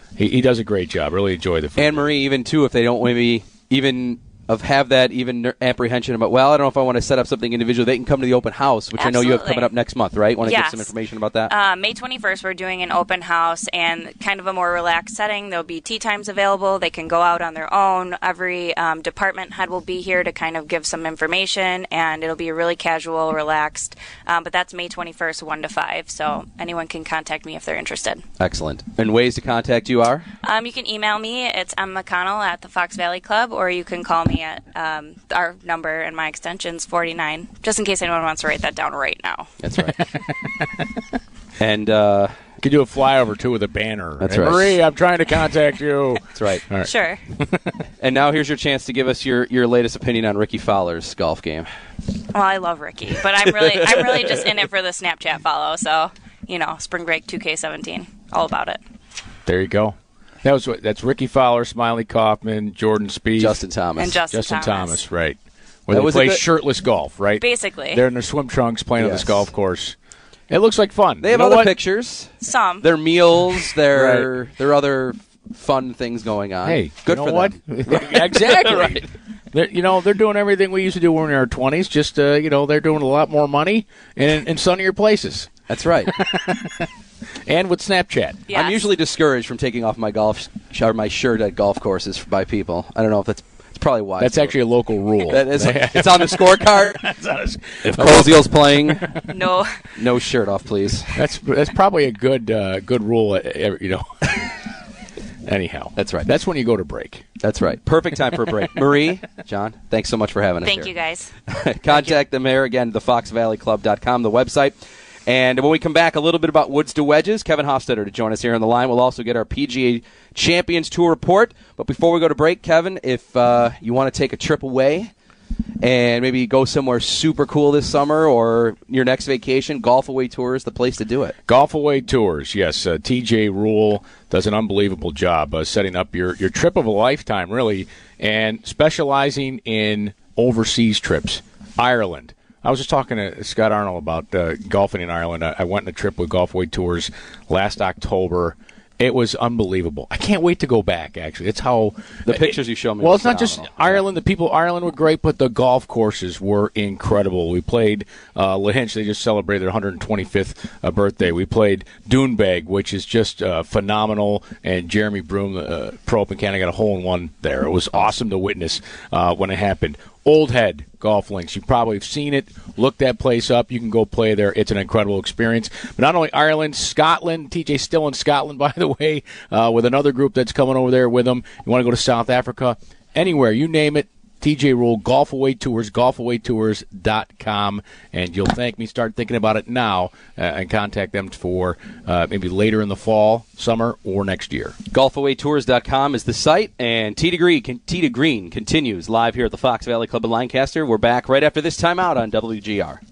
he does a great job. Really enjoy the food. And Marie, even too, if they don't maybe even have that apprehension about, well, I don't know if I want to set up something individual, they can come to the open house, which Absolutely. I know you have coming up next month, right? Want to Yes. give some information about that? May 21st, we're doing an open house and kind of a more relaxed setting. There'll be tea times available. They can go out on their own. Every department head will be here to kind of give some information, and it'll be really casual, relaxed. But that's May 21st, 1 to 5. So anyone can contact me if they're interested. Excellent. And ways to contact you are? You can email me. It's M. McConnell at the Fox Valley Club, or you can call me at our number, and my extension's 49, just in case anyone wants to write that down right now. That's right. And could do a flyover, too, with a banner. That's hey, right. Marie, I'm trying to contact you. That's right. All right. Sure. And now here's your chance to give us your latest opinion on Ricky Fowler's golf game. Well, I love Ricky, but I'm really just in it for the Snapchat follow. So, Spring Break 2K17, all about it. There you go. That's Ricky Fowler, Smiley Kaufman, Jordan Spieth, Justin Thomas, and Justin Thomas. Right? Where they play shirtless golf, right? Basically, they're in their swim trunks playing on this golf course. It looks like fun. They have other pictures. Some. Their meals, their other fun things going on. Hey, good you for know them. What? Exactly. Right. They're doing everything we used to do when we were in our 20s. Just they're doing a lot more money in sunnier places. That's right. And with Snapchat. Yes. I'm usually discouraged from taking off my my shirt at golf courses by people. I don't know if it's probably why. That's actually a local rule. That is, it's on the scorecard. If Coleseal's playing, no shirt off, please. That's probably a good rule. Anyhow, that's right. That's when you go to break. That's right. Perfect time for a break. Marie, John, thanks so much for having us Thank here. you, guys. Contact them here again, thefoxvalleyclub.com, the website. And when we come back, a little bit about Woods to Wedges. Kevin Hofstetter to join us here on the line. We'll also get our PGA Champions Tour report. But before we go to break, Kevin, if you want to take a trip away and maybe go somewhere super cool this summer or your next vacation, Golf Away Tour is the place to do it. Golf Away Tours, yes. TJ Rule does an unbelievable job setting up your trip of a lifetime, really, and specializing in overseas trips. Ireland. I was just talking to Scott Arnold about golfing in Ireland. I went on a trip with Golf Away Tours last October. It was unbelievable. I can't wait to go back, actually. It's how... The pictures you show me. Well, it's not just Ireland. The people of Ireland were great, but the golf courses were incredible. We played Lahinch. They just celebrated their 125th birthday. We played Doonbeg, which is just phenomenal, and Jeremy Broom, Pro Open Canada, got a hole-in-one there. It was awesome to witness when it happened. Old Head Golf Links. You probably have seen it. Look that place up. You can go play there. It's an incredible experience. But not only Ireland, Scotland. TJ's still in Scotland, by the way, with another group that's coming over there with him. You want to go to South Africa? Anywhere. You name it. TJ Rule, Golf Away Tours, golfawaytours.com. And you'll thank me. Start thinking about it now and contact them for maybe later in the fall, summer, or next year. Golfawaytours.com is the site, and Tee to Green continues live here at the Fox Valley Club in Lancaster. We're back right after this timeout on WGR.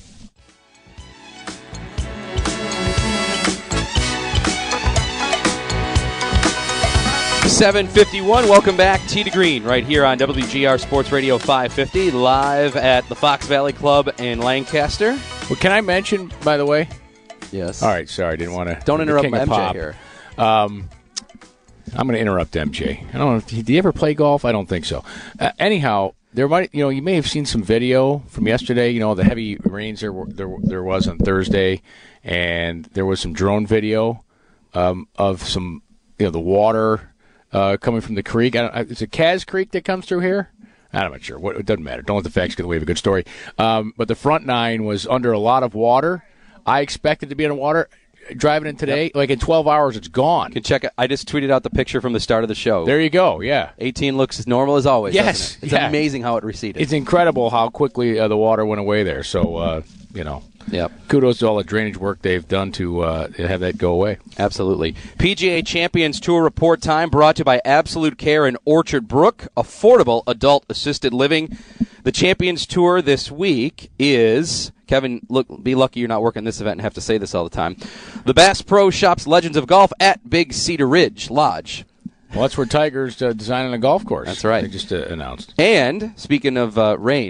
.51, welcome back. Tee to Green right here on WGR Sports Radio 550, live at the Fox Valley Club in Lancaster. Well, can I mention, by the way? Yes. All right, sorry, didn't want to... Don't interrupt MJ here. I'm going to interrupt MJ. I don't know, did he ever play golf? I don't think so. Anyhow, there might, you may have seen some video from yesterday, the heavy rains there was on Thursday, and there was some drone video of some, the water... coming from the creek. Is it Kaz Creek that comes through here? I'm not sure. It doesn't matter. Don't let the facts get away with a good story. But the front nine was under a lot of water. I expected to be in water. Driving in today, Like in 12 hours, it's gone. You can check it. I just tweeted out the picture from the start of the show. There you go, yeah. 18 looks as normal as always, yes, doesn't it? It's amazing how it receded. It's incredible how quickly the water went away there. So, Yep. Kudos to all the drainage work they've done to have that go away. Absolutely. PGA Champions Tour report time brought to you by Absolute Care in Orchard Brook, affordable adult assisted living. The Champions Tour this week is, Kevin, be lucky you're not working this event and have to say this all the time, the Bass Pro Shops Legends of Golf at Big Cedar Ridge Lodge. Well, that's where Tiger's designing a golf course. That's right. They just announced. And, speaking of rain,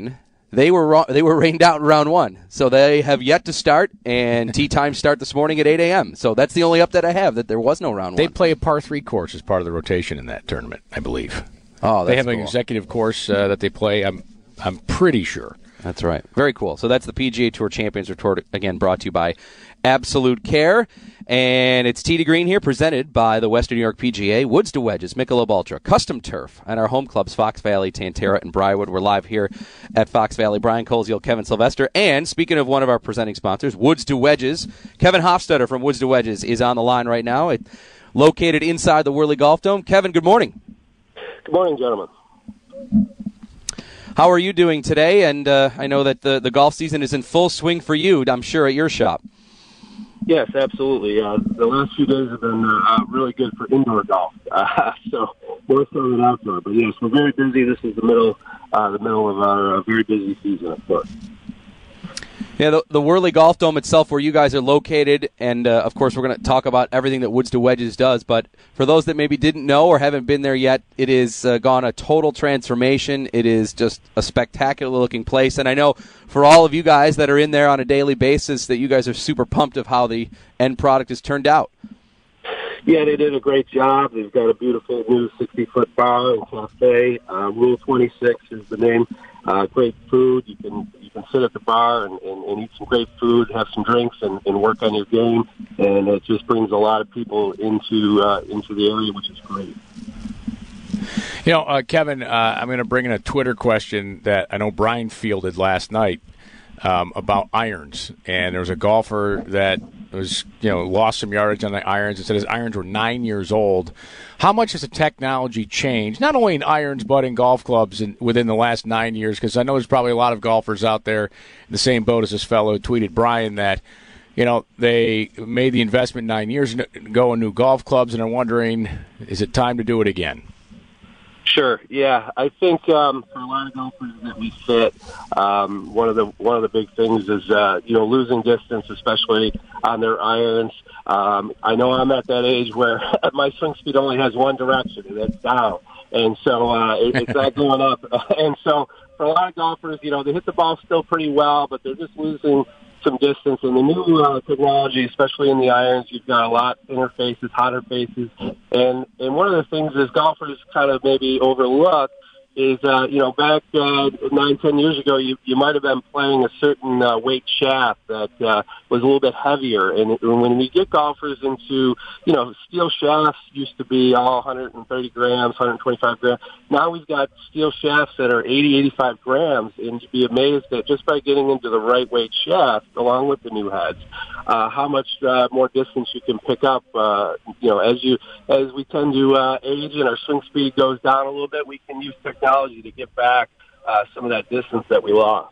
They were rained out in round 1, so they have yet to start, and tee times start this morning at 8 a.m. So that's the only update I have, that there was no round 1. They play a par 3 course as part of the rotation in that tournament, I believe. Oh, that's They have cool. an executive course that they play, I'm pretty sure. That's right. Very cool. So that's the PGA Tour Champions Report, again, brought to you by Absolute Care. And it's Tee to Green here, presented by the Western New York PGA, Woods to Wedges, Michelob Ultra, Custom Turf, and our home clubs, Fox Valley, Tantera, and Briarwood. We're live here at Fox Valley. Brian Koziel, Kevin Sylvester. And speaking of one of our presenting sponsors, Woods to Wedges, Kevin Hofstadter from Woods to Wedges is on the line right now, located inside the Whirly Golf Dome. Kevin, good morning. Good morning, gentlemen. How are you doing today? And I know that the golf season is in full swing for you, I'm sure, at your shop. Yes, absolutely. The last few days have been really good for indoor golf, so more so than outdoor. But yes, we're very busy. This is the middle of our very busy season, of course. Yeah, the Whirly Golf Dome itself, where you guys are located, and of course we're going to talk about everything that Woods to Wedges does, but for those that maybe didn't know or haven't been there yet, it is gone a total transformation. It is just a spectacular-looking place, and I know for all of you guys that are in there on a daily basis that you guys are super pumped of how the end product has turned out. Yeah, they did a great job. They've got a beautiful new 60-foot bar and cafe. Rule 26 is the name. Great food. You can sit at the bar and eat some great food, have some drinks, and work on your game. And it just brings a lot of people into the area, which is great. You know, Kevin, I'm going to bring in a Twitter question that I know Brian fielded last night about irons. And there was a golfer that was, lost some yardage on the irons and said his irons were 9 years old. How much has the technology changed, not only in irons but in golf clubs within the last 9 years? Because I know there's probably a lot of golfers out there in the same boat as this fellow who tweeted Brian that, they made the investment 9 years ago in new golf clubs and are wondering, is it time to do it again? Sure. Yeah, I think for a lot of golfers that we fit, one of the big things is losing distance, especially on their irons. I know I'm at that age where my swing speed only has one direction, and that's down, and so it's not going up. And so for a lot of golfers, they hit the ball still pretty well, but they're just losing some distance. And the new technology, especially in the irons, you've got a lot thinner faces, hotter faces, and one of the things is golfers kind of maybe overlook is, back 9-10 years ago, you might have been playing a certain weight shaft that was a little bit heavier. And when we get golfers into, steel shafts used to be all 130 grams, 125 grams. Now we've got steel shafts that are 80, 85 grams. And you'd be amazed that just by getting into the right weight shaft, along with the new heads, how much more distance you can pick up. As we tend to age and our swing speed goes down a little bit, we can use technology to get back some of that distance that we lost.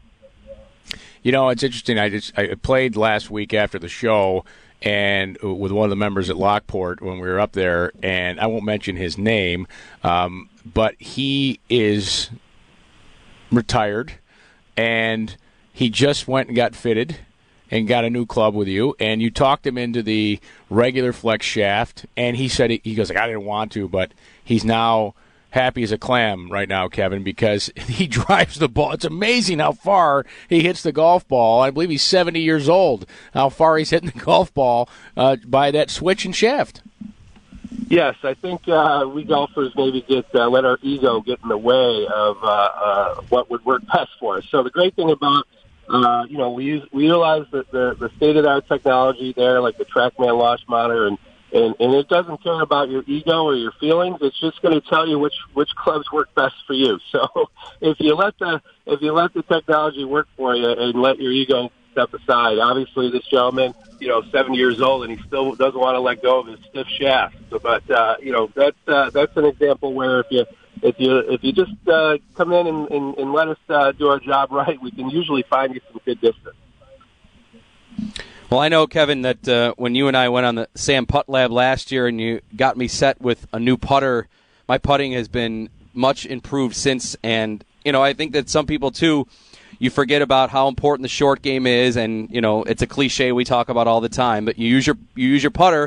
It's interesting. I played last week after the show and with one of the members at Lockport when we were up there, and I won't mention his name, but he is retired, and he just went and got fitted and got a new club with you, and you talked him into the regular flex shaft, and he said, he goes, I didn't want to, but he's now happy as a clam right now, Kevin, because he drives the ball. It's amazing how far he hits the golf ball. I believe he's 70 years old, how far he's hitting the golf ball by that switch and shaft. Yes, I think we golfers maybe let our ego get in the way of what would work best for us. So the great thing about we utilize the state-of-the-art technology there, like the TrackMan launch monitor, and it doesn't care about your ego or your feelings. It's just going to tell you which clubs work best for you. So if you let the technology work for you and let your ego step aside, obviously this gentleman, 7 years old, and he still doesn't want to let go of his stiff shaft. So, but that's an example where if you just come in and let us do our job right, we can usually find you some good distance. Well, I know, Kevin, that when you and I went on the Sam Putt Lab last year and you got me set with a new putter, my putting has been much improved since. And, I think that some people, too, you forget about how important the short game is. And, it's a cliche we talk about all the time. But you use your putter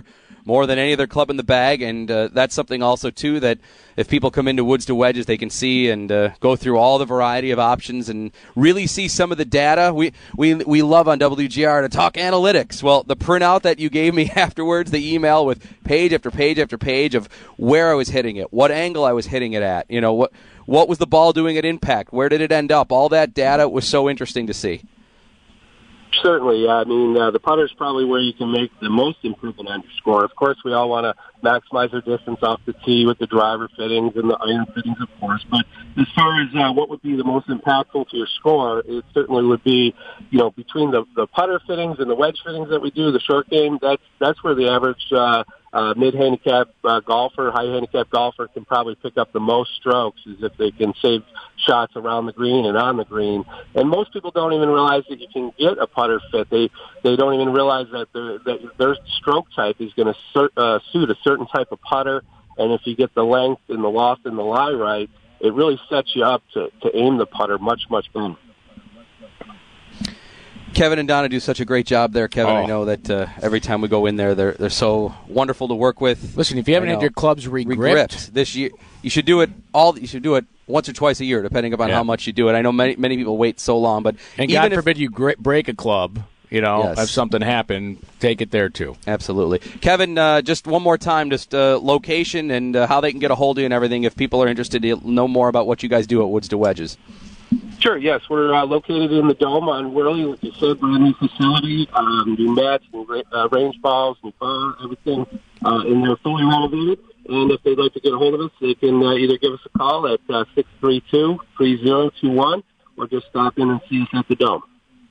more than any other club in the bag, and that's something also, too, that if people come into Woods to Wedges, they can see and go through all the variety of options and really see some of the data. We love on WGR to talk analytics. Well, the printout that you gave me afterwards, the email with page after page after page of where I was hitting it, what angle I was hitting it at, what was the ball doing at impact, where did it end up, all that data was so interesting to see. Certainly, yeah. I mean, the putter is probably where you can make the most improvement on your score. Of course, we all want to maximize our distance off the tee with the driver fittings and the iron fittings, of course. But as far as what would be the most impactful to your score, it certainly would be, between the putter fittings and the wedge fittings that we do, the short game, that's where the average mid-handicap golfer, high-handicap golfer can probably pick up the most strokes, is if they can save shots around the green and on the green. And most people don't even realize that you can get a putter fit. They don't even realize that their stroke type is going to suit a certain type of putter, and if you get the length and the loft and the lie right, it really sets you up to aim the putter much, much better. Kevin and Donna do such a great job there, Kevin. I know that every time we go in there, they're so wonderful to work with. Listen, if you haven't had your clubs re-gripped this year, you should do it once or twice a year, depending upon how much you do it. I know many people wait so long, but and even God forbid you break a club, if something happened, take it there too. Absolutely, Kevin. Just one more time, just location and how they can get a hold of you and everything. If people are interested to know more about what you guys do at Woods to Wedges. Sure, yes. We're located in the Dome on Worley, like you said, brand new facility, new mats, new range balls, new bar, everything, and they're fully renovated. And if they'd like to get a hold of us, they can either give us a call at 632-3021 or just stop in and see us at the Dome.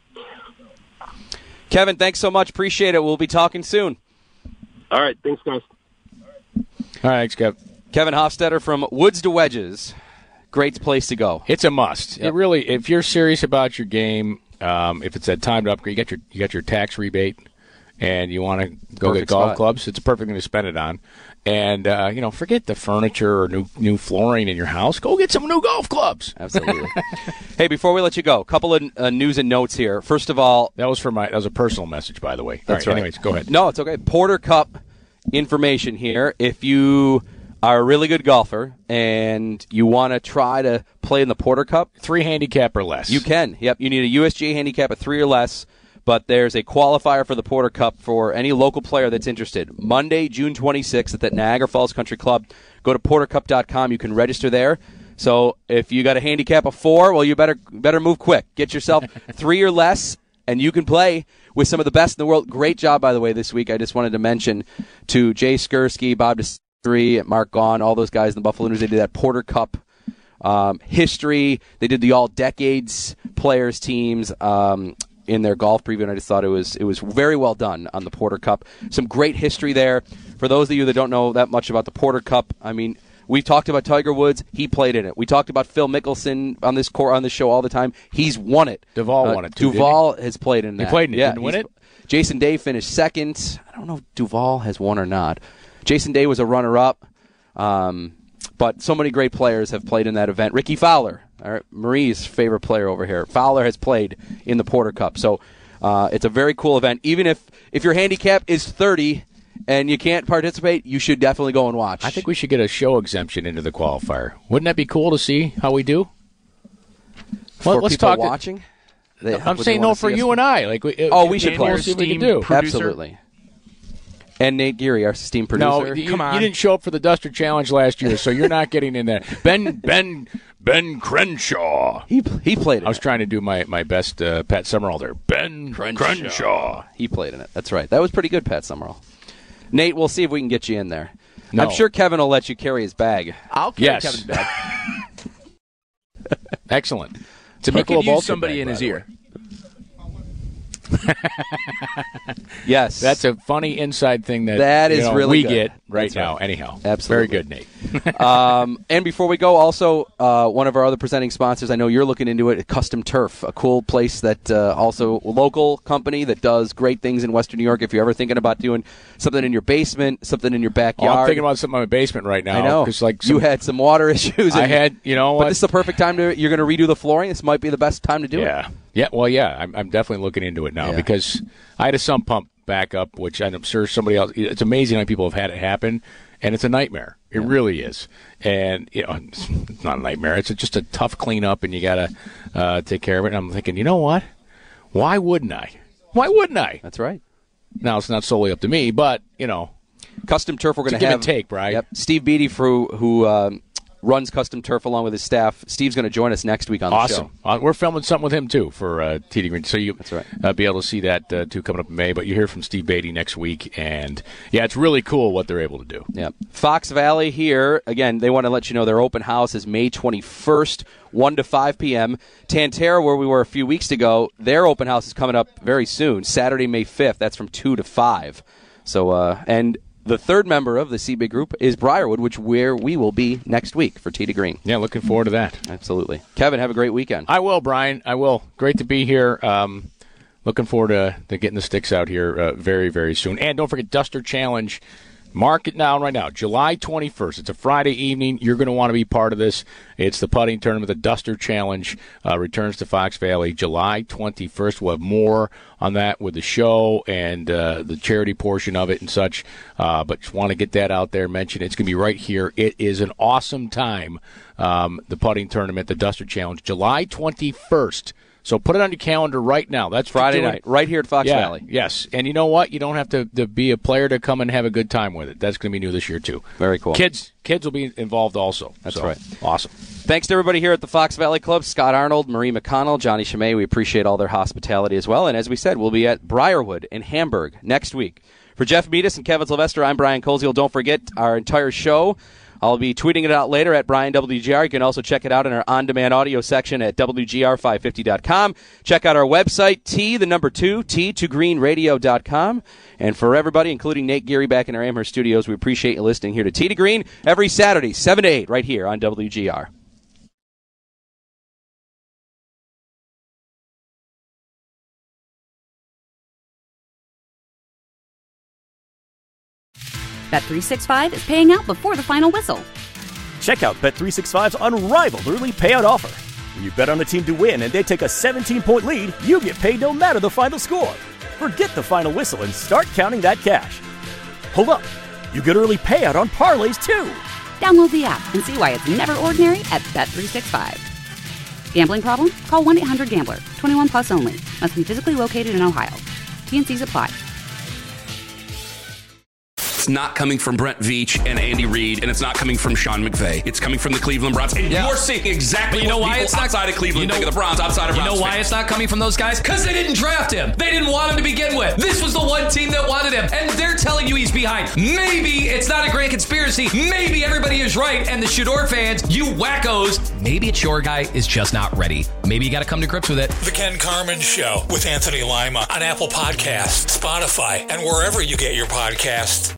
Kevin, thanks so much. Appreciate it. We'll be talking soon. All right. Thanks, guys. All right, thanks, Kev. Kevin Hofstetter from Woods to Wedges. Great place to go. It's a must. Yep. It really, if you're serious about your game, if it's that time to upgrade, you got your tax rebate, and you want to go get golf clubs, it's a perfect thing to spend it on. And forget the furniture or new flooring in your house. Go get some new golf clubs. Absolutely. Hey, before we let you go, a couple of news and notes here. First of all, that was a personal message, by the way. That's right. Right. Anyways, go ahead. No, it's okay. Porter Cup information here. If you are a really good golfer and you want to try to play in the Porter Cup, 3 handicap or less. You can. Yep. You need a USGA handicap of 3 or less. But there's a qualifier for the Porter Cup for any local player that's interested. Monday, June 26th at the Niagara Falls Country Club. Go to portercup.com. You can register there. So if you got a handicap of 4, well, you better move quick. Get yourself 3 or less, and you can play with some of the best in the world. Great job, by the way, this week. I just wanted to mention to Jay Skursky, Bob DeStri, Mark Gaughan, all those guys in the Buffalo News. They did that Porter Cup history. They did the all-decades players teams in their golf preview, and I just thought it was very well done on the Porter Cup. Some great history there. For those of you that don't know that much about the Porter Cup, I mean, we've talked about Tiger Woods. He played in it. We talked about Phil Mickelson on this show all the time. He's won it. Duval won it, too, Duval has played in that. He played in it. Yeah, didn't win it? Jason Day finished second. I don't know if Duval has won or not. Jason Day was a runner-up. But so many great players have played in that event. Ricky Fowler, Marie's favorite player over here. Fowler has played in the Porter Cup. So it's a very cool event. Even if your handicap is 30 and you can't participate, you should definitely go and watch. I think we should get a show exemption into the qualifier. Wouldn't that be cool to see how we do? For let's people talk watching? I'm saying no for you and I. We should play. See what we can do. Absolutely. And Nate Geary, our esteemed producer. No, you didn't show up for the Duster Challenge last year, so you're not getting in there. Ben Crenshaw. He played in it. I was trying to do my best Pat Summerall there. Ben Crenshaw. He played in it. That's right. That was pretty good, Pat Summerall. Nate, we'll see if we can get you in there. No. I'm sure Kevin will let you carry his bag. I'll carry Kevin's bag. Excellent. He could use somebody in his ear. Yes, that's a funny inside thing that is really we good. Get right that's now. Right. Anyhow, absolutely very good, Nate. And before we go, also one of our other presenting sponsors. I know you're looking into it. Custom Turf, a cool place that also a local company that does great things in Western New York. If you're ever thinking about doing something in your basement, something in your backyard, I'm thinking about something in my basement right now. I know because you had some water issues. I had, but this is the perfect time to. You're going to redo the flooring. This might be the best time to do it. Yeah. Well, yeah. I'm definitely looking into it now because I had a sump pump backup, which I'm sure somebody else. It's amazing how people have had it happen, and it's a nightmare. It really is. And it's not a nightmare. It's just a tough cleanup, and you got to take care of it. And I'm thinking, you know what? Why wouldn't I? Why wouldn't I? That's right. Now it's not solely up to me, but Custom Turf. We're going to give have and take, Brian. Yep. Steve Beatty, who runs Custom Turf along with his staff. Steve's going to join us next week on the show. Awesome. We're filming something with him, too, for TD Green. So That's right. Be able to see that, too, coming up in May. But you hear from Steve Beatty next week. And, yeah, it's really cool what they're able to do. Yeah. Fox Valley here, again, they want to let you know their open house is May 21st, 1 to 5 p.m. Tantera, where we were a few weeks ago, their open house is coming up very soon, Saturday, May 5th. That's from 2 to 5. So, and the third member of the CB group is Briarwood, where we will be next week for Tee to Green. Yeah, looking forward to that. Absolutely. Kevin, have a great weekend. I will, Brian. I will. Great to be here. Looking forward to getting the sticks out here very, very soon. And don't forget, Duster Challenge. Mark it down right now. July 21st. It's a Friday evening. You're going to want to be part of this. It's the putting tournament. The Duster Challenge returns to Fox Valley July 21st. We'll have more on that with the show and the charity portion of it and such. But just want to get that out there, mention it. It's going to be right here. It is an awesome time. The putting tournament, the Duster Challenge, July 21st. So put it on your calendar right now. That's Friday night, right here at Fox Valley. Yes. And you know what? You don't have to be a player to come and have a good time with it. That's going to be new this year, too. Very cool. Kids will be involved also. That's right. Awesome. Thanks to everybody here at the Fox Valley Club, Scott Arnold, Marie McConnell, Johnny Chimay. We appreciate all their hospitality as well. And as we said, we'll be at Briarwood in Hamburg next week. For Jeff Meadis and Kevin Sylvester, I'm Brian Koziel. Don't forget our entire show. I'll be tweeting it out later at Brian WGR. You can also check it out in our on-demand audio section at WGR550.com. Check out our website, T2greenradio.com. And for everybody, including Nate Geary back in our Amherst studios, we appreciate you listening here to Tee to Green every Saturday, 7 to 8, right here on WGR. Bet365 is paying out before the final whistle. Check out Bet365's unrivaled early payout offer. When you bet on a team to win and they take a 17-point lead, you get paid no matter the final score. Forget the final whistle and start counting that cash. Hold up. You get early payout on parlays, too. Download the app and see why it's never ordinary at Bet365. Gambling problem? Call 1-800-GAMBLER. 21 plus only. Must be physically located in Ohio. T&Cs apply. It's not coming from Brent Veach and Andy Reid, and it's not coming from Sean McVay. It's coming from the Cleveland Browns. And you're seeing exactly what people outside of Cleveland think of the Browns, outside of Browns. You know why it's not coming from those guys? Because they didn't draft him. They didn't want him to begin with. This was the one team that wanted him, and they're telling you he's behind. Maybe it's not a grand conspiracy. Maybe everybody is right, and the Shador fans, you wackos, maybe it's your guy is just not ready. Maybe you got to come to grips with it. The Ken Carman Show with Anthony Lima on Apple Podcasts, Spotify, and wherever you get your podcasts.